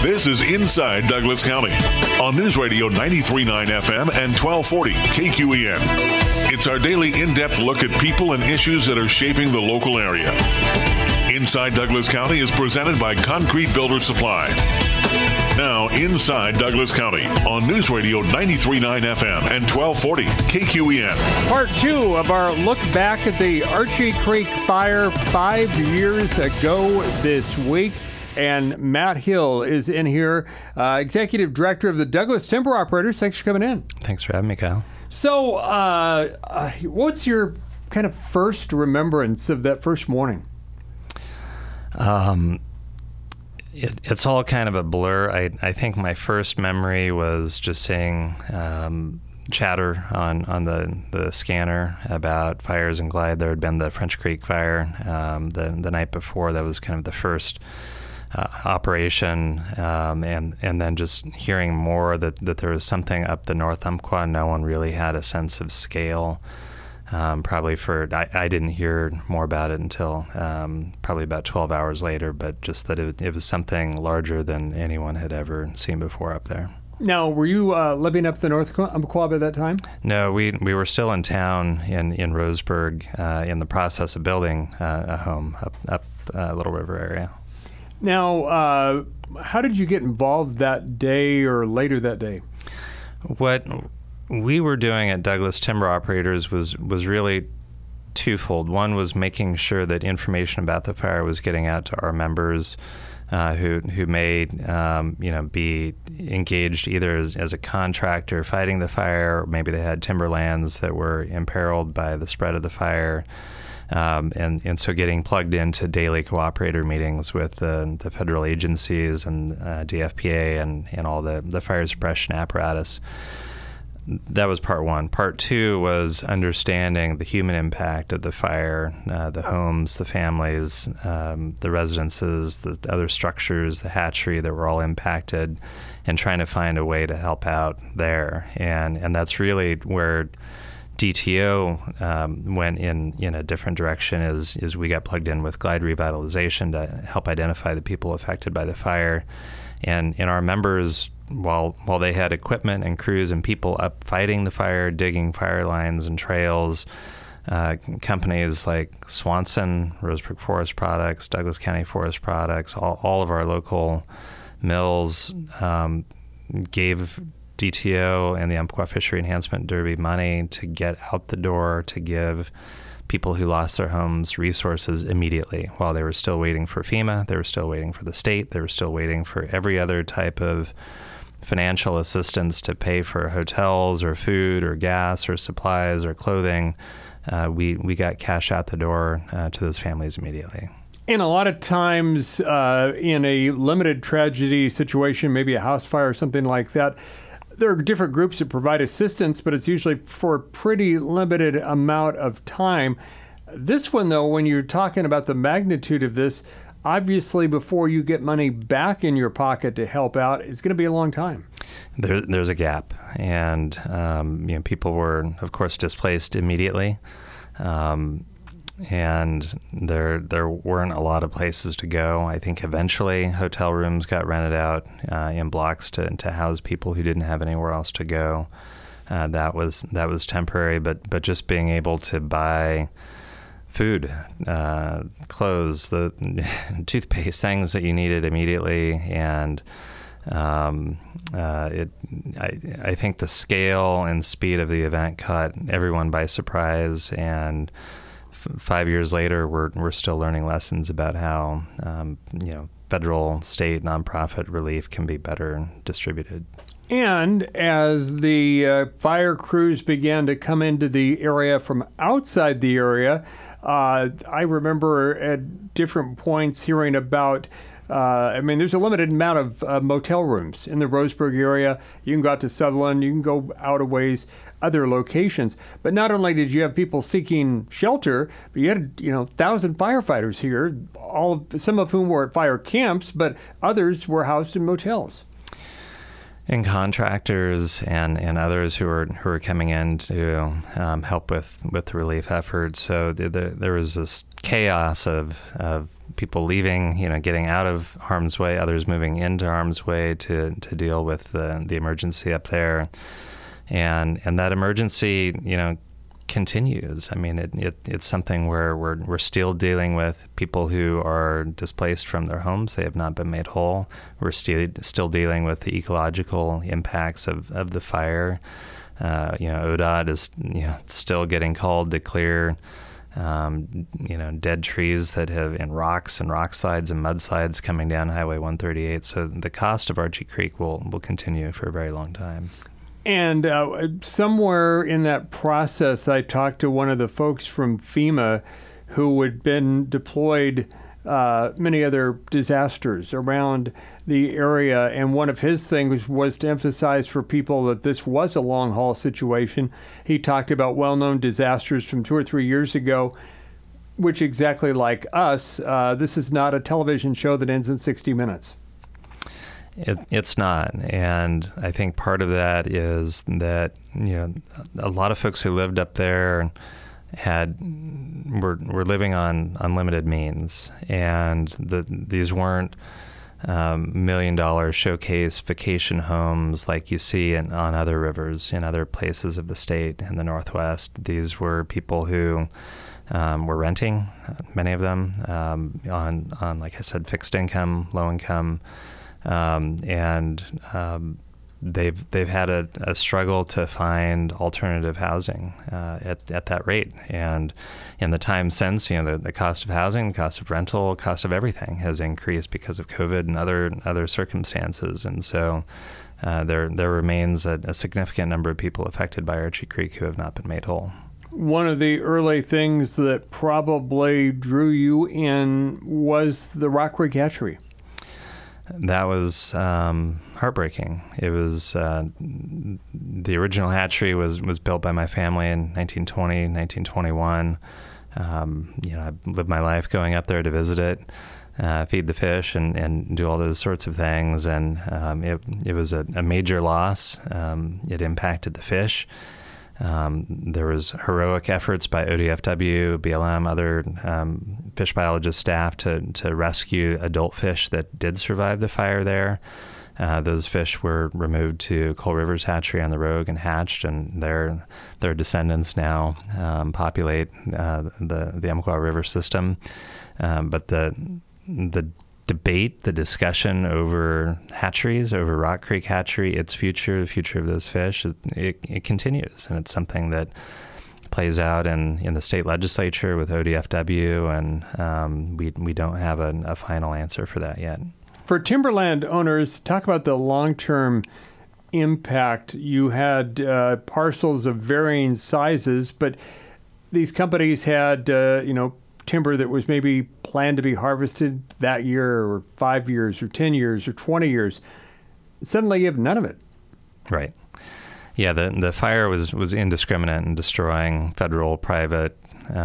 This is Inside Douglas County on News Radio 93.9 FM and 1240 KQEN. It's our daily in-depth look at people and issues that are shaping the local area. Inside Douglas County is presented by Concrete Builder Supply. Now, Inside Douglas County on News Radio 93.9 FM and 1240 KQEN. Part 2 of our look back at the Archie Creek fire 5 years ago this week. And Matt Hill is in here, Executive Director of the Douglas Timber Operators. Thanks for coming in. Thanks for having me, Kyle. So, what's your kind of first remembrance of that first morning? It's all kind of a blur. I think my first memory was just seeing chatter on the scanner about fires in Glide. There had been the French Creek fire the night before. That was kind of the first operation, and then just hearing more that there was something up the North Umpqua. No one really had a sense of scale. I didn't hear more about it until probably about 12 hours later, but just that it was something larger than anyone had ever seen before up there. Now, were you living up the North Umpqua at that time? No, we were still in town in Roseburg in the process of building a home up Little River area. Now, how did you get involved that day or later that day? What we were doing at Douglas Timber Operators was really twofold. One was making sure that information about the fire was getting out to our members who may be engaged either as a contractor fighting the fire, or maybe they had timberlands that were imperiled by the spread of the fire. And so getting plugged into daily cooperator meetings with the federal agencies and DFPA and all the fire suppression apparatus. That was part one. Part two was understanding the human impact of the fire, the homes, the families, the residences, the other structures, the hatchery that were all impacted, and trying to find a way to help out there. And that's really where DTO went in a different direction is we got plugged in with Glide Revitalization to help identify the people affected by the fire. And our members, while they had equipment and crews and people up fighting the fire, digging fire lines and trails, companies like Swanson, Roseburg Forest Products, Douglas County Forest Products, all of our local mills gave DTO and the Umpqua Fishery Enhancement Derby money to get out the door, to give people who lost their homes resources immediately while they were still waiting for FEMA, they were still waiting for the state, they were still waiting for every other type of financial assistance to pay for hotels or food or gas or supplies or clothing. We got cash out the door to those families immediately. And a lot of times in a limited tragedy situation, maybe a house fire or something like that, there are different groups that provide assistance, but it's usually for a pretty limited amount of time. This one, though, when you're talking about the magnitude of this, obviously before you get money back in your pocket to help out, it's going to be a long time. There's a gap, and people were, of course, displaced immediately. And there weren't a lot of places to go. I think eventually hotel rooms got rented out in blocks to house people who didn't have anywhere else to go. That was temporary, but just being able to buy food, clothes, the toothpaste, things that you needed immediately, and I think the scale and speed of the event caught everyone by surprise, and 5 years later, we're still learning lessons about how federal, state, nonprofit relief can be better distributed. And as the fire crews began to come into the area from outside the area, I remember at different points hearing about there's a limited amount of motel rooms in the Roseburg area. You can go out to Sutherland, you can go out a ways, other locations. But not only did you have people seeking shelter, but you had 1,000 firefighters here, some of whom were at fire camps, but others were housed in motels. And contractors and others who are coming in to help with the relief effort. So there was this chaos of people leaving, getting out of harm's way, others moving into harm's way to deal with the emergency up there. And that emergency, continues. I mean, it's something where we're still dealing with people who are displaced from their homes. They have not been made whole. We're still dealing with the ecological impacts of the fire. ODOT is still getting called to clear dead trees that have, and rocks and rock slides and mudslides coming down Highway 138. So the cost of Archie Creek will continue for a very long time. And somewhere in that process, I talked to one of the folks from FEMA who had been deployed many other disasters around the area. And one of his things was to emphasize for people that this was a long-haul situation. He talked about well-known disasters from 2 or 3 years ago, which exactly like us, this is not a television show that ends in 60 minutes. It's not, and I think part of that is that a lot of folks who lived up there were living on unlimited means, and these weren't $1 million showcase vacation homes like you see on other rivers in other places of the state in the Northwest. These were people who were renting, many of them on like I said, fixed income, low income. They've had a struggle to find alternative housing at that rate, and in the time since, the cost of housing, the cost of rental, cost of everything has increased because of COVID and other circumstances, and so there remains a significant number of people affected by Archie Creek who have not been made whole. One of the early things that probably drew you in was the Rock Creek Hatchery. That was heartbreaking. It was the original hatchery was built by my family in 1920, 1921. I lived my life going up there to visit it, feed the fish, and do all those sorts of things. And it was a major loss. It impacted the fish. There was heroic efforts by ODFW, BLM, other fish biologist staff to rescue adult fish that did survive the fire there. Those fish were removed to Coal River's hatchery on the Rogue and hatched, and their descendants now populate the Umpqua River system. But the debate, the discussion over hatcheries, over Rock Creek Hatchery, its future, the future of those fish, it continues. And it's something that plays out in the state legislature with ODFW, and we don't have a final answer for that yet. For timberland owners, talk about the long-term impact. You had parcels of varying sizes, but these companies had, timber that was maybe planned to be harvested that year or 5 years or 10 years or 20 years. Suddenly you have none of it. Right. Yeah, the fire was indiscriminate in destroying federal, private,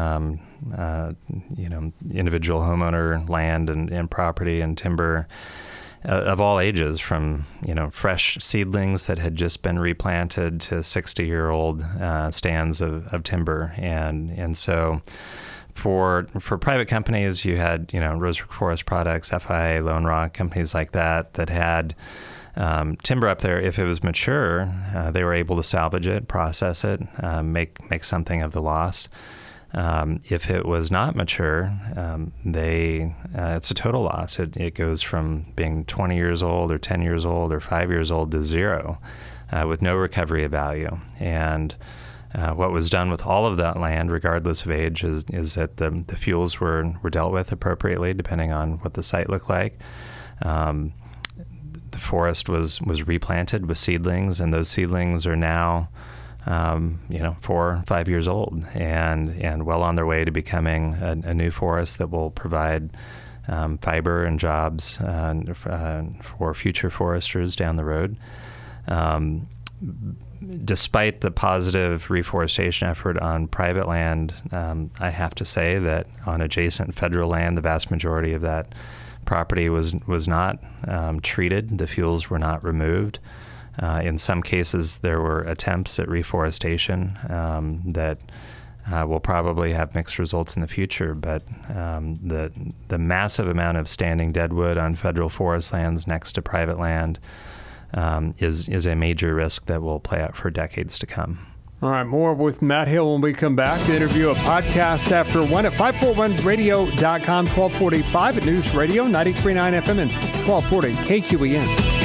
individual homeowner land and property and timber of all ages, from fresh seedlings that had just been replanted to 60-year-old stands of timber, and so for private companies, you had Rosebrook Forest Products, FIA, Lone Rock, companies like that had timber up there. If it was mature, they were able to salvage it, process it, make something of the loss. If it was not mature, it's a total loss. It goes from being 20 years old or 10 years old or 5 years old to zero, with no recovery of value. And what was done with all of that land, regardless of age, is that the fuels were dealt with appropriately, depending on what the site looked like. The forest was replanted with seedlings, and those seedlings are now 4 or 5 years old and well on their way to becoming a new forest that will provide fiber and jobs for future foresters down the road. Despite the positive reforestation effort on private land, I have to say that on adjacent federal land, the vast majority of that property was not treated. The fuels were not removed. In some cases, there were attempts at reforestation that We'll probably have mixed results in the future, but the massive amount of standing deadwood on federal forest lands next to private land is a major risk that will play out for decades to come. All right, more with Matt Hill when we come back. The interview, a podcast after 1 at 541radio.com, 1245 at News Radio, 93.9 FM and 1240 KQEN.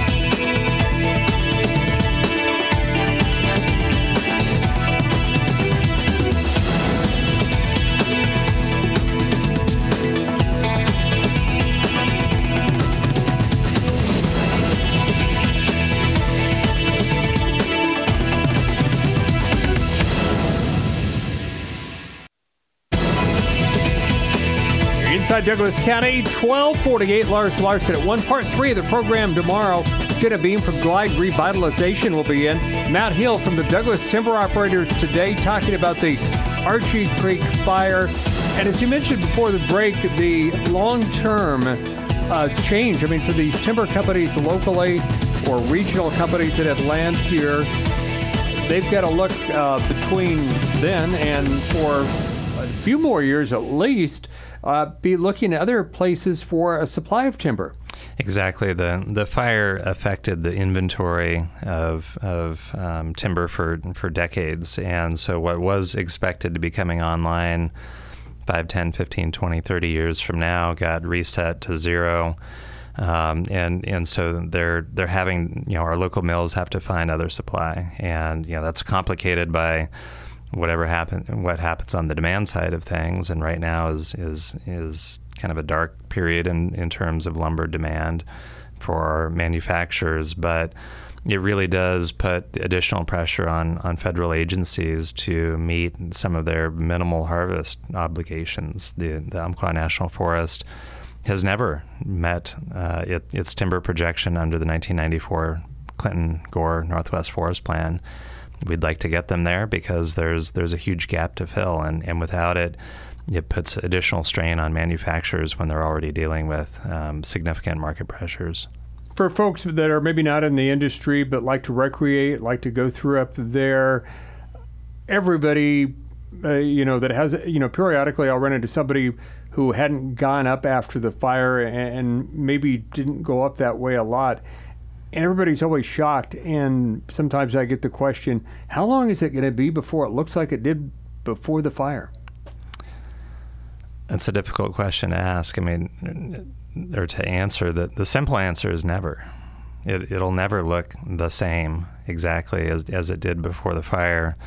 Inside Douglas County, 1248. Lars Larson at 1. Part 3 of the program tomorrow. Jenna Beam from Glide Revitalization will be in. Matt Hill from the Douglas Timber Operators today talking about the Archie Creek fire. And as you mentioned before the break, the long-term change, I mean, for these timber companies locally or regional companies that have land here, they've got to look between then and for a few more years at least, be looking at other places for a supply of timber. Exactly. The fire affected the inventory of timber for decades. And so what was expected to be coming online 5, 10, 15, 20, 30 years from now got reset to zero. And so they're having, our local mills have to find other supply. And, that's complicated by what happens on the demand side of things, and right now is kind of a dark period in terms of lumber demand for our manufacturers, but it really does put additional pressure on federal agencies to meet some of their minimal harvest obligations. The Umpqua National Forest has never met its timber projection under the 1994 Clinton-Gore Northwest Forest Plan. We'd like to get them there because there's a huge gap to fill, and without it, it puts additional strain on manufacturers when they're already dealing with significant market pressures. For folks that are maybe not in the industry but like to recreate, like to go through up there, everybody, that has, periodically I'll run into somebody who hadn't gone up after the fire and maybe didn't go up that way a lot. And everybody's always shocked, and sometimes I get the question, how long is it going to be before it looks like it did before the fire? That's a difficult question to ask. I mean, or to answer. The simple answer is never. It'll never look the same exactly as it did before the fire.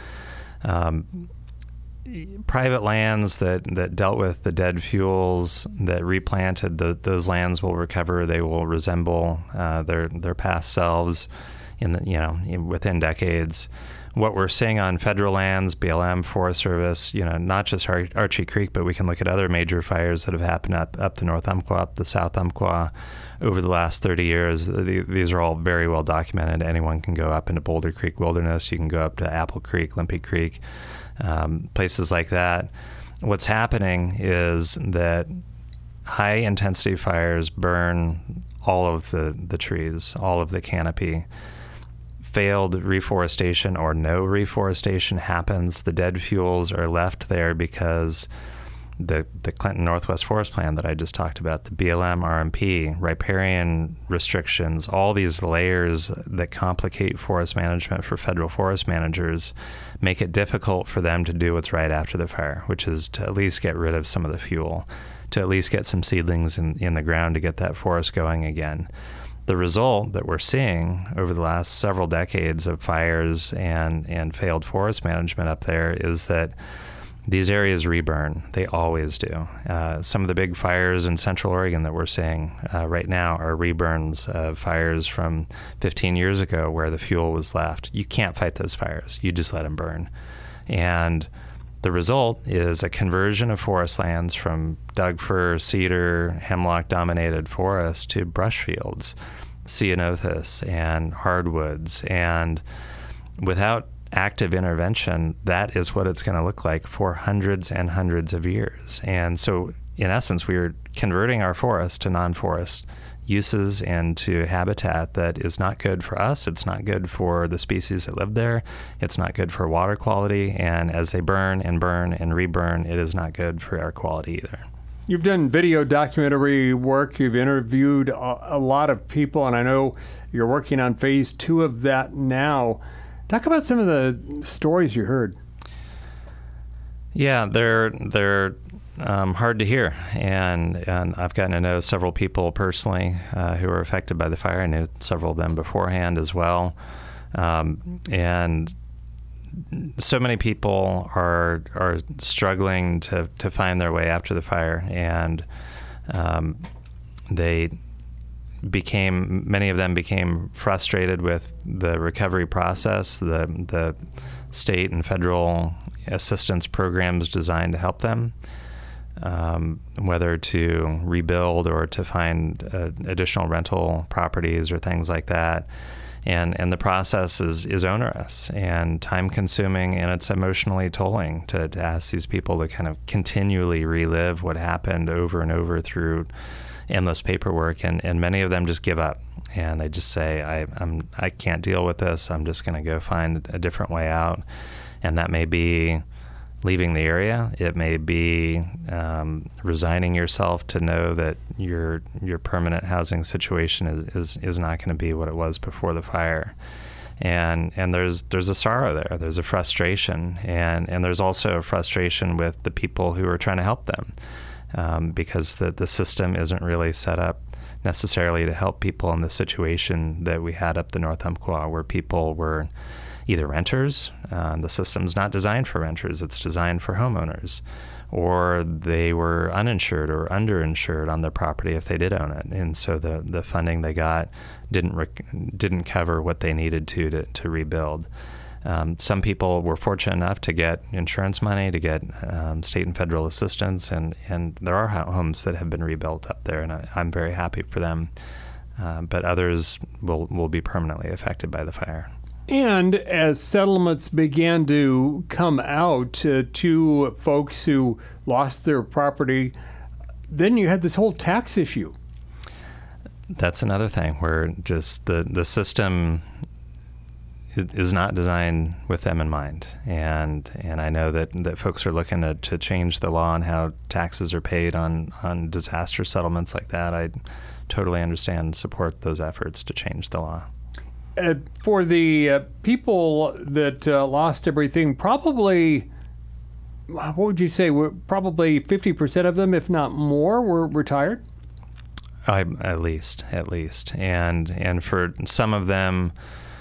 Private lands that dealt with the dead fuels, that replanted, those lands will recover. They will resemble their past selves within decades. What we're seeing on federal lands, BLM, Forest Service, not just Archie Creek, but we can look at other major fires that have happened up the North Umpqua, up the South Umpqua over the last 30 years. These are all very well documented. Anyone can go up into Boulder Creek Wilderness. You can go up to Apple Creek, Limpy Creek, places like that. What's happening is that high-intensity fires burn all of the trees, all of the canopy. Failed reforestation or no reforestation happens. The dead fuels are left there because the Clinton Northwest Forest Plan that I just talked about, the BLM, RMP, riparian restrictions, all these layers that complicate forest management for federal forest managers make it difficult for them to do what's right after the fire, which is to at least get rid of some of the fuel, to at least get some seedlings in the ground to get that forest going again. The result that we're seeing over the last several decades of fires and failed forest management up there is that these areas reburn. They always do. Some of the big fires in Central Oregon that we're seeing right now are reburns of fires from 15 years ago where the fuel was left. You can't fight those fires. You just let them burn. And the result is a conversion of forest lands from Doug fir, cedar, hemlock-dominated forests to brush fields, ceanothus, and hardwoods. And without active intervention, that is what it's going to look like for hundreds and hundreds of years. And so, in essence, we are converting our forest to non-forest uses into habitat that is not good for us. It's not good for the species that live there. It's not good for water quality. And as they burn and burn and reburn, it is not good for air quality either. You've done video documentary work. You've interviewed a lot of people, and I know you're working on phase 2 of that now. Talk about some of the stories you heard. Yeah, they're hard to hear, and I've gotten to know several people personally who were affected by the fire. I knew several of them beforehand as well, and so many people are struggling to find their way after the fire, and many of them became frustrated with the recovery process, the state and federal assistance programs designed to help them, whether to rebuild or to find additional rental properties or things like that. And the process is onerous and time-consuming, and it's emotionally tolling to ask these people to kind of continually relive what happened over and over through endless paperwork. And many of them just give up, and they just say, I can't deal with this. I'm just going to go find a different way out. And that may be leaving the area. It may be resigning yourself to know that your permanent housing situation is not going to be what it was before the fire. And there's a sorrow there. There's a frustration, and there's also a frustration with the people who are trying to help them, because the system isn't really set up necessarily to help people in the situation that we had up the North Umpqua, where people were either renters, the system's not designed for renters, it's designed for homeowners, or they were uninsured or underinsured on their property if they did own it. And so the funding they got didn't cover what they needed to rebuild. Some people were fortunate enough to get insurance money, to get state and federal assistance, and there are homes that have been rebuilt up there, and I'm very happy for them. But others will be permanently affected by the fire. And as settlements began to come out to folks who lost their property, then you had this whole tax issue. That's another thing where just the system is not designed with them in mind. And I know that folks are looking to change the law on how taxes are paid on disaster settlements like that. I totally understand and support those efforts to change the law. For the people that lost everything, probably, what would you say, probably 50% of them, if not more, were retired? At least. And for some of them,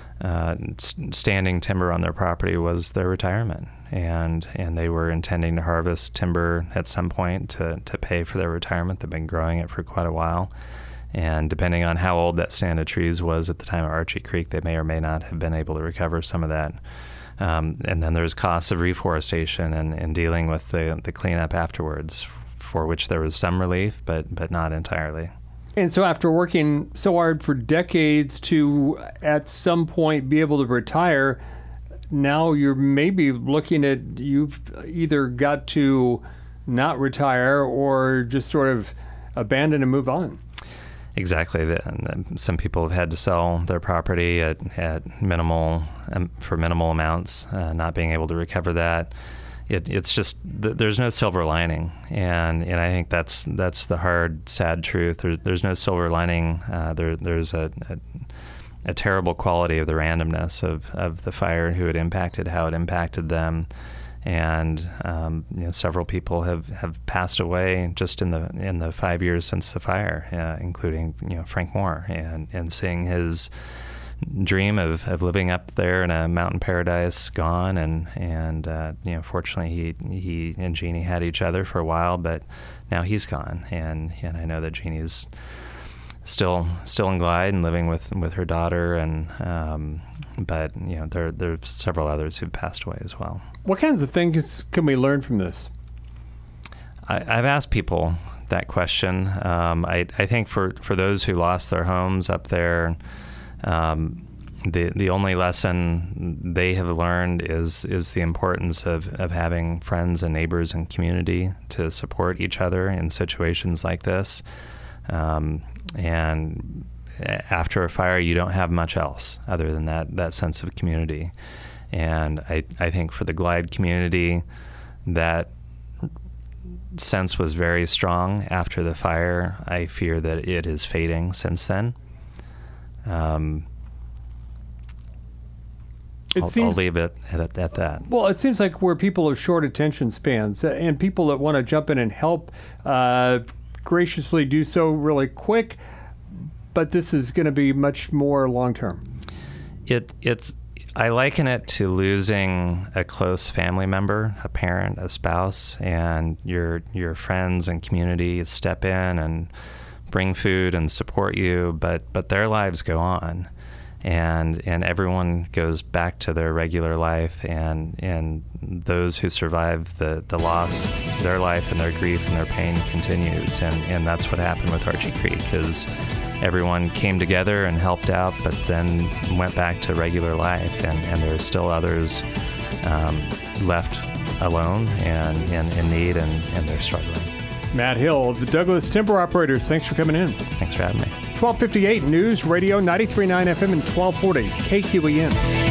standing timber on their property was their retirement. And they were intending to harvest timber at some point to pay for their retirement. They've been growing it for quite a while. And depending on how old that stand of trees was at the time of Archie Creek, they may or may not have been able to recover some of that. And then there's costs of reforestation and dealing with the cleanup afterwards, for which there was some relief, but not entirely. And so after working so hard for decades to, at some point, be able to retire, now you're maybe looking at, you've either got to not retire or just sort of abandon and move on. Exactly. Some people have had to sell their property at minimal amounts, not being able to recover that. It's just there's no silver lining, and I think that's the hard, sad truth. There's no silver lining. There's a terrible quality of the randomness of the fire, who it impacted, how it impacted them. And several people have passed away just in the 5 years since the fire, including Frank Moore, and seeing his dream of living up there in a mountain paradise gone, and fortunately he and Jeannie had each other for a while, but now he's gone, and I know that Jeannie's still in Glide and living with her daughter, and but there are several others who've passed away as well. What kinds of things can we learn from this? I've asked people that question. I think for those who lost their homes up there, the only lesson they have learned is the importance of having friends and neighbors and community to support each other in situations like this. And after a fire, you don't have much else other than that sense of community. And I think for the Glide community, that sense was very strong after the fire. I fear that it is fading since then. I'll leave it at that. Well, it seems like where people have short attention spans and people that want to jump in and help graciously do so really quick, but this is going to be much more long-term. I liken it to losing a close family member, a parent, a spouse, and your friends and community step in and bring food and support you, but their lives go on, and everyone goes back to their regular life, and those who survive the loss, their life and their grief and their pain continues, and that's what happened with Archie Creek. Is everyone came together and helped out, but then went back to regular life, and there are still others left alone and in need, and they're struggling. Matt Hill of the Douglas Timber Operators, thanks for coming in. Thanks for having me. 1258 News Radio 93.9 FM and 1240 KQEN.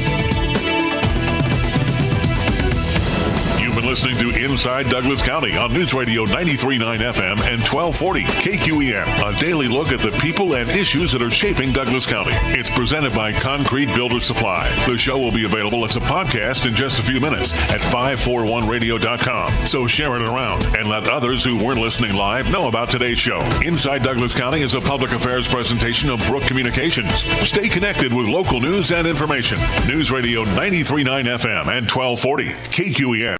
Listening to Inside Douglas County on News Radio 93.9 FM and 1240 KQEN. A daily look at the people and issues that are shaping Douglas County. It's presented by Concrete Builder Supply. The show will be available as a podcast in just a few minutes at 541radio.com. So share it around and let others who weren't listening live know about today's show. Inside Douglas County is a public affairs presentation of Brook Communications. Stay connected with local news and information. News Radio 93.9 FM and 1240 KQEN.